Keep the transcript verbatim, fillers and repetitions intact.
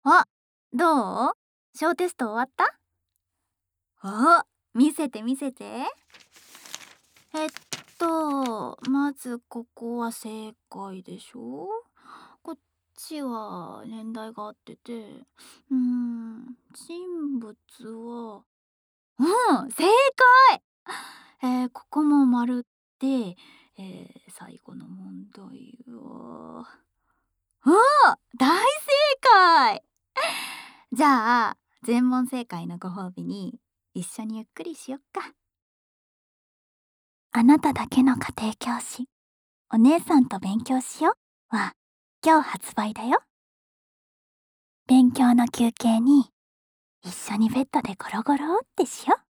あ、どう？小テスト終わった？お、見せて見せて。えっと、まずここは正解でしょ。こっちは年代が合ってて、うーん、人物はうん、正解！えー、ここも丸で、えー、最後の問題はあ、大正解！じゃあ、全問正解のご褒美に一緒にゆっくりしよっか。あなただけの家庭教師、お姉さんと勉強しようは今日発売だよ。勉強の休憩に一緒にベッドでゴロゴロってしよう。